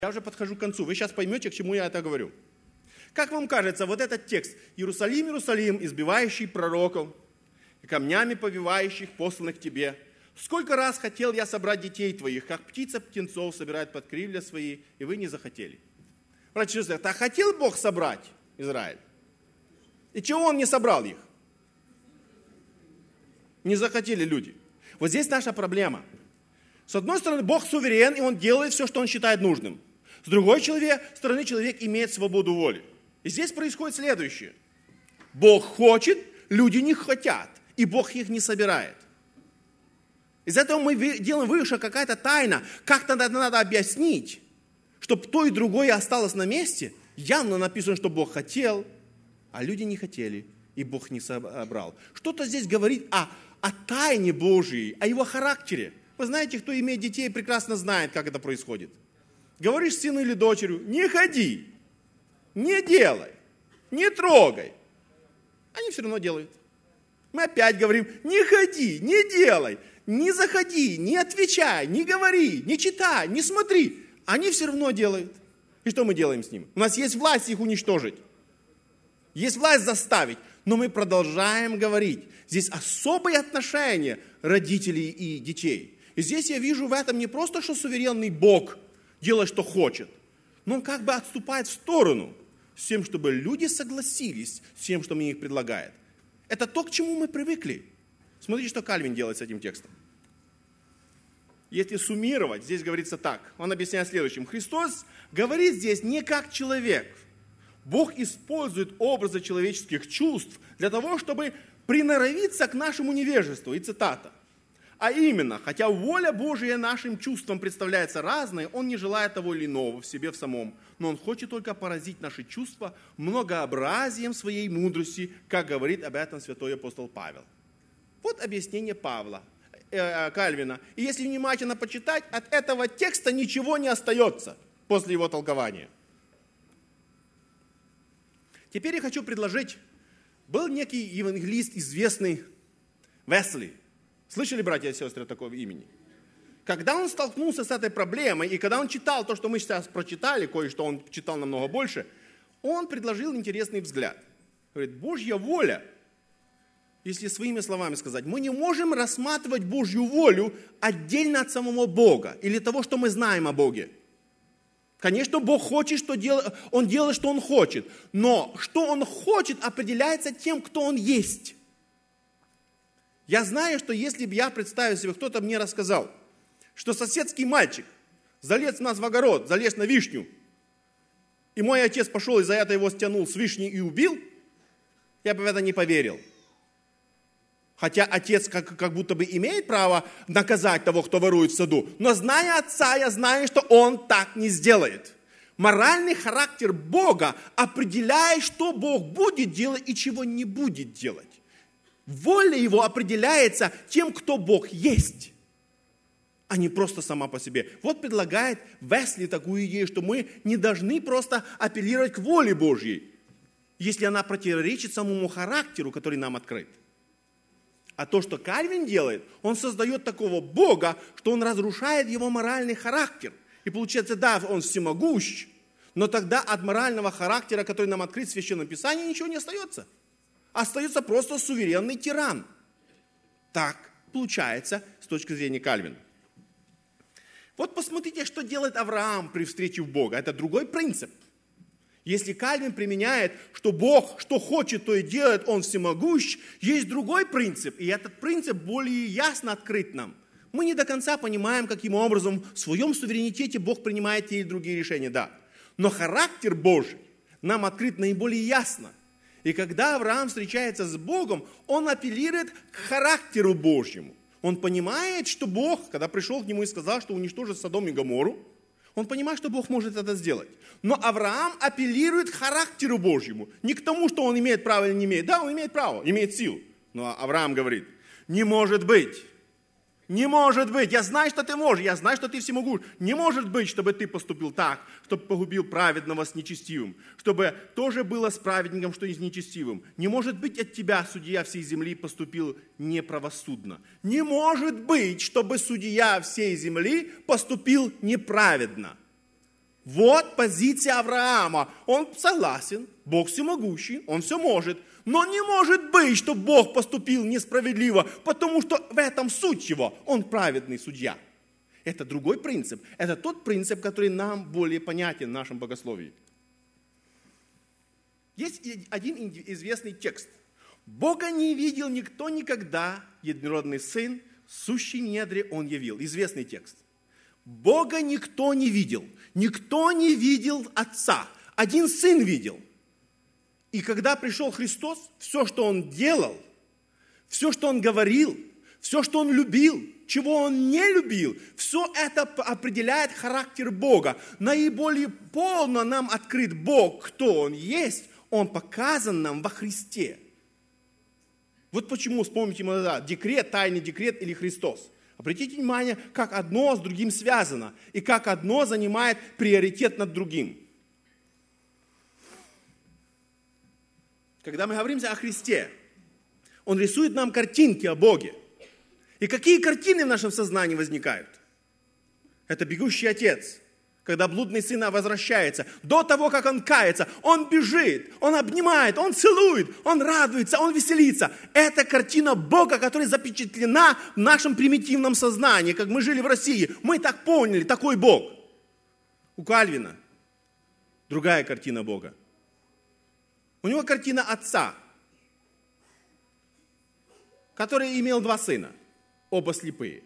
Я уже подхожу к концу. Вы сейчас поймете, к чему я это говорю. Как вам кажется, вот этот текст «Иерусалим, Иерусалим, избивающий пророков, и камнями побивающих, посланных тебе, сколько раз хотел я собрать детей твоих, как птица птенцов собирает под крылья свои, и вы не захотели». Братья и сестры, а хотел Бог собрать Израиль? И чего Он не собрал их? Не захотели люди. Вот здесь наша проблема. С одной стороны, Бог суверен, и Он делает все, что Он считает нужным. С другой стороны, человек имеет свободу воли. И здесь происходит следующее. Бог хочет, люди не хотят, и Бог их не собирает. Из этого мы делаем вывод, что какая-то тайна, как-то надо объяснить, чтобы то и другое осталось на месте. Явно написано, что Бог хотел, а люди не хотели, и Бог не собрал. Что-то здесь говорит о тайне Божьей, о Его характере. Вы знаете, кто имеет детей, прекрасно знает, как это происходит. Говоришь сыну или дочерью: не ходи, не делай, не трогай. Они все равно делают. Мы опять говорим: не ходи, не делай, не заходи, не отвечай, не говори, не читай, не смотри. Они все равно делают. И что мы делаем с ними? У нас есть власть их уничтожить. Есть власть заставить. Но мы продолжаем говорить. Здесь особое отношение родителей и детей. И здесь я вижу в этом не просто, что суверенный Бог делает, что хочет, но Он как бы отступает в сторону с тем, чтобы люди согласились с тем, что мне их предлагает. Это то, к чему мы привыкли. Смотрите, что Кальвин делает с этим текстом. Если суммировать, здесь говорится так. Он объясняет следующим. Христос говорит здесь не как человек. Бог использует образы человеческих чувств для того, чтобы приноровиться к нашему невежеству. И цитата. А именно, хотя воля Божия нашим чувствам представляется разной, Он не желает того или иного в себе в самом, но Он хочет только поразить наши чувства многообразием своей мудрости, как говорит об этом святой апостол Павел. Вот объяснение Кальвина. И если внимательно почитать, от этого текста ничего не остается после его толкования. Теперь я хочу предложить, был некий евангелист, известный Весли. Слышали, братья и сестры, такого имени? Когда он столкнулся с этой проблемой, и когда он читал то, что мы сейчас прочитали, кое-что он читал намного больше, он предложил интересный взгляд. Говорит, Божья воля, если своими словами сказать, мы не можем рассматривать Божью волю отдельно от самого Бога или того, что мы знаем о Боге. Конечно, Бог хочет, что Он делает, что Он хочет, но что Он хочет, определяется тем, кто Он есть. Я знаю, что если бы я представил себе, кто-то мне рассказал, что соседский мальчик залез у нас в огород, залез на вишню, и мой отец пошел и за это его стянул с вишни и убил, я бы в это не поверил. Хотя отец как будто бы имеет право наказать того, кто ворует в саду, но зная отца, я знаю, что он так не сделает. Моральный характер Бога определяет, что Бог будет делать и чего не будет делать. Воля Его определяется тем, кто Бог есть, а не просто сама по себе. Вот предлагает Весли такую идею, что мы не должны просто апеллировать к воле Божьей, если она противоречит самому характеру, который нам открыт. А то, что Кальвин делает, он создает такого Бога, что он разрушает его моральный характер. И получается, да, он всемогущ, но тогда от морального характера, который нам открыт в Священном Писании, ничего не остается. Остается просто суверенный тиран. Так получается с точки зрения Кальвина. Вот посмотрите, что делает Авраам при встрече в Бога. Это другой принцип. Если Кальвин применяет, что Бог, что хочет, то и делает, Он всемогущ, есть другой принцип, и этот принцип более ясно открыт нам. Мы не до конца понимаем, каким образом в своем суверенитете Бог принимает те или другие решения, да. Но характер Божий нам открыт наиболее ясно. И когда Авраам встречается с Богом, он апеллирует к характеру Божьему. Он понимает, что Бог, когда пришел к нему и сказал, что уничтожит Содом и Гоморру, он понимает, что Бог может это сделать. Но Авраам апеллирует к характеру Божьему. Не к тому, что он имеет право или не имеет. Да, он имеет право, имеет силу. Но Авраам говорит, не может быть. Не может быть. Я знаю, что ты можешь. Я знаю, что ты всемогущ. Не может быть, чтобы ты поступил так, чтобы погубил праведного с нечестивым. Чтобы тоже было с праведником, что и с нечестивым. Не может быть от тебя, судья всей земли, поступил неправосудно. Не может быть, чтобы судья всей земли поступил неправедно. Вот позиция Авраама. Он согласен, Бог всемогущий, Он все может. Но не может быть, что Бог поступил несправедливо, потому что в этом суть его. Он праведный судья. Это другой принцип. Это тот принцип, который нам более понятен в нашем богословии. Есть один известный текст. «Бога не видел никто никогда, единородный Сын, сущий в недре Он явил». Известный текст. Бога никто не видел. Никто не видел Отца. Один Сын видел. И когда пришел Христос, все, что Он делал, все, что Он говорил, все, что Он любил, чего Он не любил, все это определяет характер Бога. Наиболее полно нам открыт Бог, кто Он есть, Он показан нам во Христе. Вот почему, вспомните, декрет, тайный декрет или Христос. Обратите внимание, как одно с другим связано, и как одно занимает приоритет над другим. Когда мы говорим о Христе, Он рисует нам картинки о Боге. И какие картины в нашем сознании возникают? Это бегущий отец, когда блудный сын возвращается. До того, как он кается, он бежит, он обнимает, он целует, он радуется, он веселится. Это картина Бога, которая запечатлена в нашем примитивном сознании. Как мы жили в России, мы так поняли, такой Бог. У Кальвина другая картина Бога. У него картина отца, который имел два сына, оба слепые.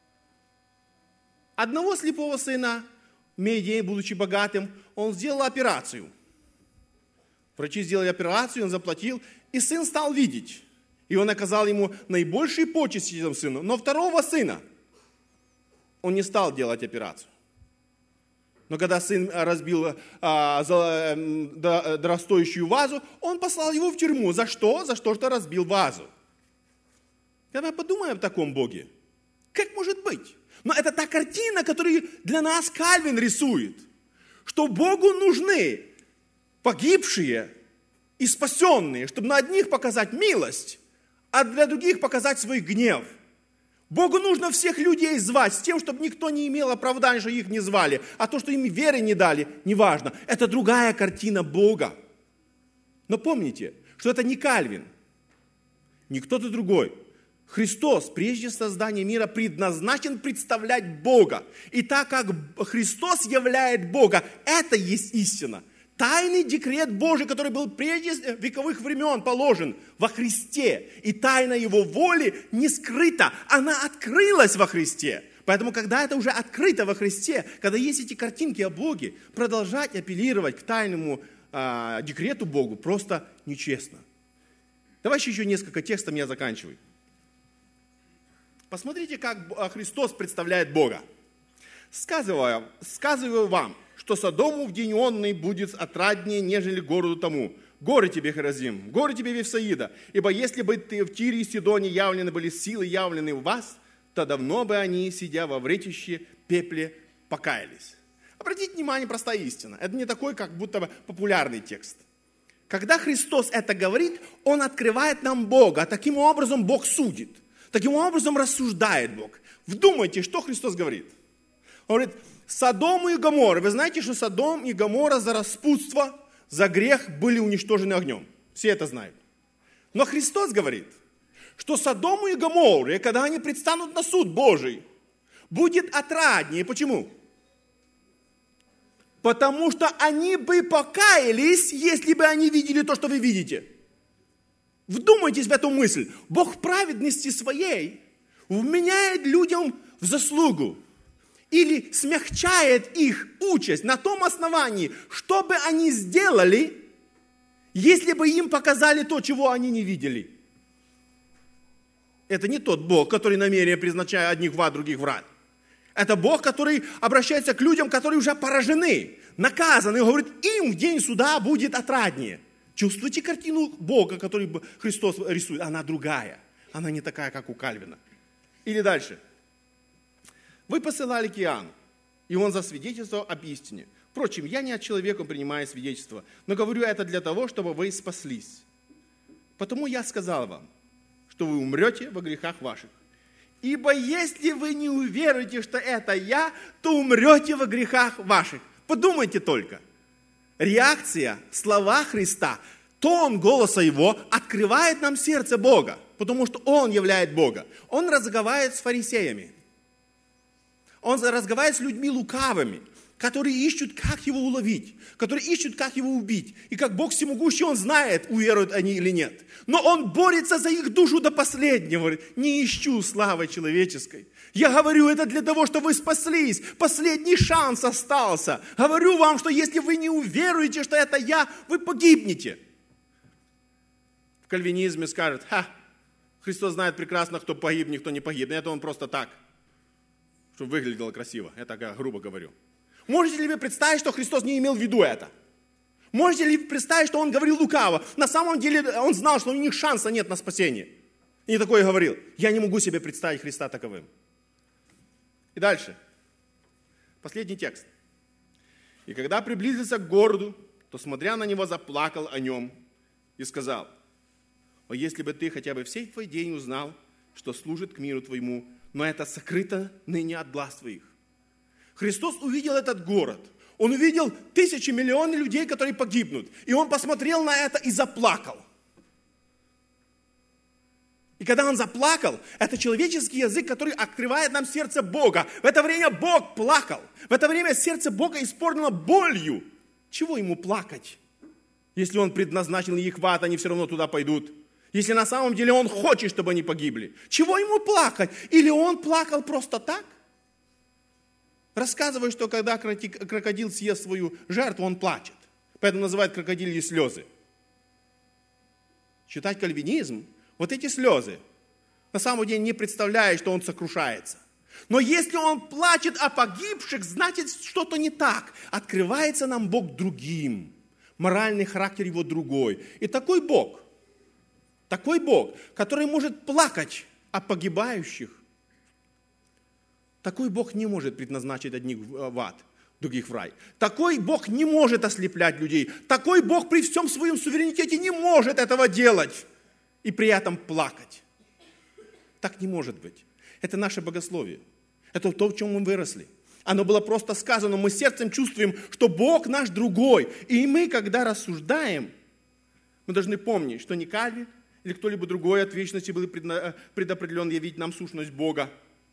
Одного слепого сына, будучи богатым, он сделал операцию. Врачи сделали операцию, он заплатил, и сын стал видеть. И он оказал ему наибольшие почести этому сыну. Но второго сына он не стал делать операцию. Но когда сын разбил дорогостоящую вазу, он послал его в тюрьму. За что? За то, что разбил вазу. Когда мы подумаем о таком Боге, как может быть? Но это та картина, которую для нас Кальвин рисует. Что Богу нужны погибшие и спасенные, чтобы на одних показать милость, а для других показать свой гнев. Богу нужно всех людей звать с тем, чтобы никто не имел оправдания, что их не звали. А то, что им веры не дали, неважно. Это другая картина Бога. Но помните, что это не Кальвин, не кто-то другой. Христос, прежде создания мира, предназначен представлять Бога. И так как Христос являет Бога, это есть истина. Тайный декрет Божий, который был прежде вековых времен положен во Христе. И тайна Его воли не скрыта, она открылась во Христе. Поэтому, когда это уже открыто во Христе, когда есть эти картинки о Боге, продолжать апеллировать к тайному декрету Богу просто нечестно. Давайте еще несколько текстов, я заканчиваю. Посмотрите, как Христос представляет Бога. Сказываю вам, что Содому в день онный будет отраднее, нежели городу тому. Горы тебе, Хоразим, горы тебе, Вифсаида, ибо если бы ты в Тире и Сидоне явлены были силы, явлены у вас, то давно бы они, сидя во вретище пепле, покаялись. Обратите внимание, простая истина. Это не такой, как будто бы популярный текст. Когда Христос это говорит, Он открывает нам Бога. Таким образом Бог судит. Таким образом рассуждает Бог. Вдумайте, что Христос говорит. Он говорит, Содом и Гоморра. Вы знаете, что Содом и Гоморра за распутство, за грех были уничтожены огнем. Все это знают. Но Христос говорит, что Содому и Гоморре, когда они предстанут на суд Божий, будет отраднее. Почему? Потому что они бы покаялись, если бы они видели то, что вы видите. Вдумайтесь в эту мысль. Бог в праведности своей вменяет людям в заслугу или смягчает их участь на том основании, что бы они сделали, если бы им показали то, чего они не видели. Это не тот Бог, который намеренно призначает одних в ад, других в рай. Это Бог, который обращается к людям, которые уже поражены, наказаны, и говорит, им в день суда будет отраднее. Чувствуете картину Бога, которую Христос рисует? Она другая. Она не такая, как у Кальвина. Или дальше. Вы посылали к Иоанну, и он засвидетельствовал об истине. Впрочем, я не от человека принимаю свидетельство, но говорю это для того, чтобы вы спаслись. Потому я сказал вам, что вы умрете во грехах ваших. Ибо если вы не уверуете, что это я, то умрете во грехах ваших. Подумайте только. Реакция, слова Христа, тон голоса Его открывает нам сердце Бога, потому что Он являет Бога. Он разговаривает с фарисеями. Он разговаривает с людьми лукавыми, которые ищут, как Его уловить, которые ищут, как Его убить. И как Бог всемогущий, Он знает, уверуют они или нет. Но Он борется за их душу до последнего. Говорит, не ищу славы человеческой. Я говорю это для того, чтобы вы спаслись. Последний шанс остался. Говорю вам, что если вы не уверуете, что это я, вы погибнете. В кальвинизме скажут, Христос знает прекрасно, кто погибнет, кто не погибнет. Это Он просто так, чтобы выглядело красиво. Я так грубо говорю. Можете ли вы представить, что Христос не имел в виду это? Можете ли вы представить, что Он говорил лукаво? На самом деле Он знал, что у них шанса нет на спасение. И такое говорил. Я не могу себе представить Христа таковым. И дальше. Последний текст. «И когда приблизился к городу, то, смотря на него, заплакал о нем и сказал, о, если бы ты хотя бы в сей твой день узнал, что служит к миру твоему, но это сокрыто ныне от глаз твоих». Христос увидел этот город. Он увидел тысячи, миллионы людей, которые погибнут. И Он посмотрел на это и заплакал. И когда Он заплакал, это человеческий язык, который открывает нам сердце Бога. В это время Бог плакал. В это время сердце Бога исполнено болью. Чего Ему плакать? Если Он предназначил их в ад, они все равно туда пойдут. Если на самом деле Он хочет, чтобы они погибли. Чего Ему плакать? Или Он плакал просто так? Рассказывают, что когда крокодил съест свою жертву, он плачет. Поэтому называют крокодильи слезы. Читать кальвинизм, вот эти слезы, на самом деле не представляет, что он сокрушается. Но если он плачет о погибших, значит что-то не так. Открывается нам Бог другим. Моральный характер Его другой. И такой Бог, который может плакать о погибающих, такой Бог не может предназначить одних в ад, других в рай. Такой Бог не может ослеплять людей. Такой Бог при всем своем суверенитете не может этого делать и при этом плакать. Так не может быть. Это наше богословие. Это то, в чем мы выросли. Оно было просто сказано, мы сердцем чувствуем, что Бог наш другой. И мы, когда рассуждаем, мы должны помнить, что не Кальвин или кто-либо другой от вечности был предопределен явить нам сущность Бога.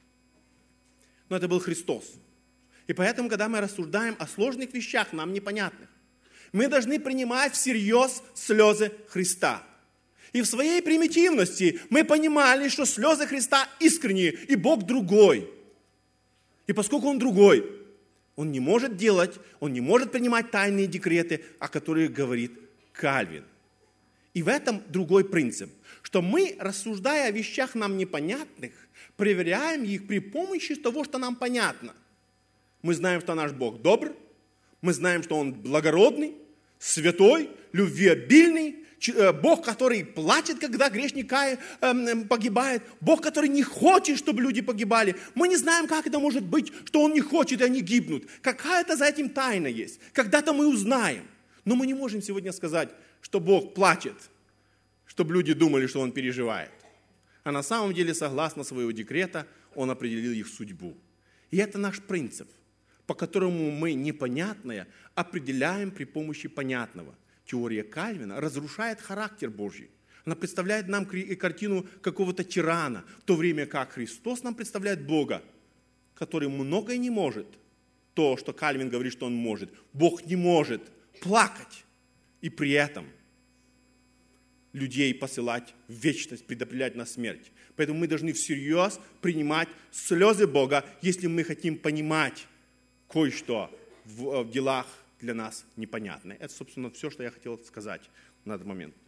Но это был Христос. И поэтому, когда мы рассуждаем о сложных вещах, нам непонятных, мы должны принимать всерьез слезы Христа. И в своей примитивности мы понимали, что слезы Христа искренние, и Бог другой. И поскольку Он другой, Он не может делать, Он не может принимать тайные декреты, о которых говорит Кальвин. И в этом другой принцип, что мы, рассуждая о вещах нам непонятных, проверяем их при помощи того, что нам понятно. Мы знаем, что наш Бог добр, мы знаем, что Он благородный, святой, любвеобильный, Бог, который плачет, когда грешник погибает, Бог, который не хочет, чтобы люди погибали. Мы не знаем, как это может быть, что Он не хочет, и они гибнут. Какая-то за этим тайна есть. Когда-то мы узнаем. Но мы не можем сегодня сказать, что Бог плачет, чтобы люди думали, что Он переживает. А на самом деле, согласно своего декрета, Он определил их судьбу. И это наш принцип, по которому мы непонятное определяем при помощи понятного. Теория Кальвина разрушает характер Божий. Она представляет нам картину какого-то тирана, в то время как Христос нам представляет Бога, который многое не может. То, что Кальвин говорит, что Он может. Бог не может плакать и при этом людей посылать в вечность, предопределять на смерть. Поэтому мы должны всерьез принимать слезы Бога, если мы хотим понимать кое-что в делах для нас непонятное. Это, собственно, все, что я хотел сказать на этот момент.